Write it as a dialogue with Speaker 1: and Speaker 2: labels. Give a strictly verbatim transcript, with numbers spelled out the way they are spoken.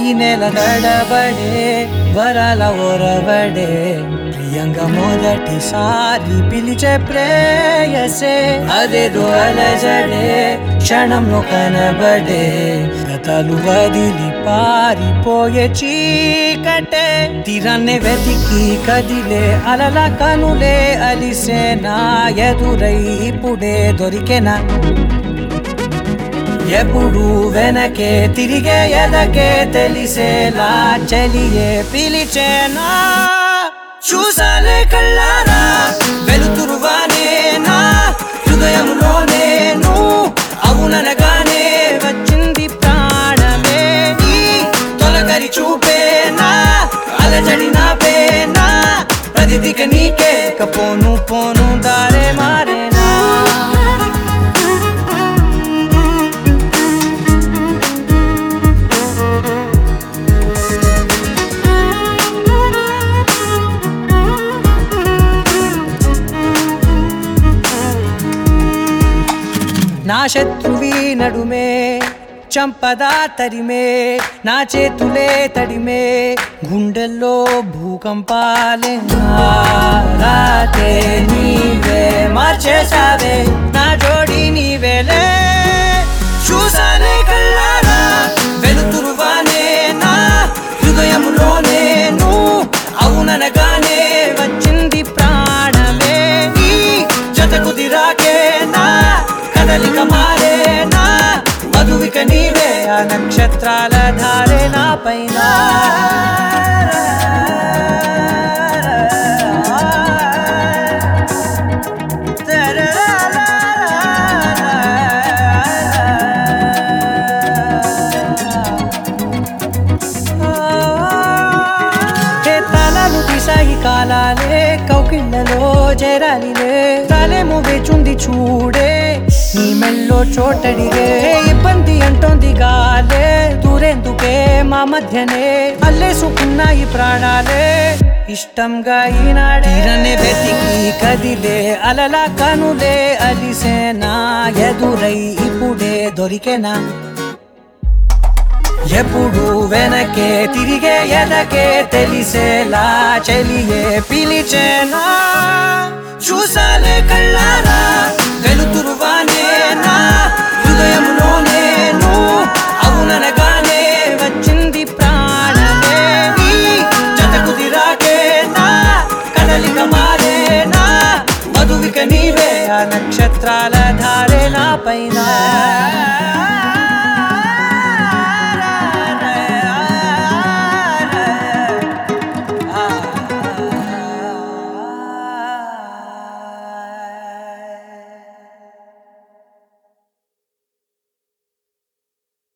Speaker 1: ఈ నెల నడబడే వరాల ఒరవడే ప్రియంగా మొదటిసారి పిలిచే ప్రేయసే అదేదో అలజడే క్షణంలో కనబడే గతాలు వదిలి పారిపోయే చీకటే తీరాన్నే వెతికి కదిలే అలల కనులే అలిసే నా ఎదురై ఇప్పుడే దొరికెనా ఎప్పుడు వెనకే తిరిగే ఎదకే తెలిసేలా చెలియే పిలిచేనా చూసాలే కళ్ళారా వెలుతురువానే నా హృదయంలో నేను అవుననగానే వచ్చింది ప్రాణమే నీ తొలగరి చూపేనా అలజడి నా పేనా ప్రతిదిక నీకే కపోను పోను దారే మారేనా నా శత్రువి నడుమే చంపదా తరిమే నా చేతులే తడిమే గుండెల్లో భూకంపాలే రాతే నీవే మార్చేసావే నా జోడి నీవేలే చూసానే కళ్ళారా వెలుతురువానే నా హృదయంలో నేను అవుననగానే వచ్చింది ప్రాణమే నీ జతకు దిరాకే నా కదలిక మారేనా మధువిక నీవే ఆ నక్షత్రాల ధారే నా పైన తలాలు తీసాయి కాలాలే కౌకిళ్ళలో చేరాలిలే తాలేమో వేచుంది చూడే నీ మెల్లో చోటడిగే ఇబ్బంది అంటోంది గాలే దూరేందుకే మా మధ్యనే అల్లేసుకున్నాయి ప్రాణాలే ఇష్టంగా ఈనాడే తీరనే వెతికి కదిలే అలల కనులే అలిసేనా ఎదురై ఇప్పుడే దొరికెనా ఎప్పుడు వెనకే తిరిగే ఎదకే తెలిసేలా చెలియే పిలిచేనా చూసాలే కళ్ళారా వెలుతురువానే నా హృదయంలో నేను అవుననగానే వచ్చింది ప్రాణమే నీ జతకు దిరాకే నా కదలిక మారేనా మధువిక నీవే ఆ నక్షత్రాల ధారే నా పైన